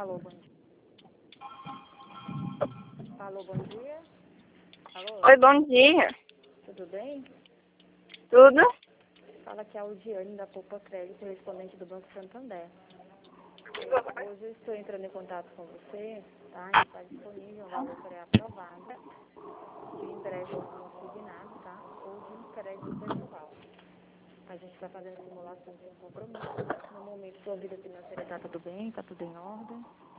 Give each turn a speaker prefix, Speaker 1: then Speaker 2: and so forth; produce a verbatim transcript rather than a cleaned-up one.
Speaker 1: Alô, bom dia. Alô, bom dia. Alô,
Speaker 2: Oi, bom dia.
Speaker 1: tudo bem?
Speaker 2: Tudo?
Speaker 1: Fala que é a Aldiane da Poupa Crédito, correspondente do Banco Santander. Hoje eu estou entrando em contato com você, tá? E está disponível um valor pré-aprovado de empréstimo consignado, tá? Ou de crédito pessoal. A gente está fazendo simulação sem compromisso. No momento, sua vida financeira está tudo bem, está tudo em ordem.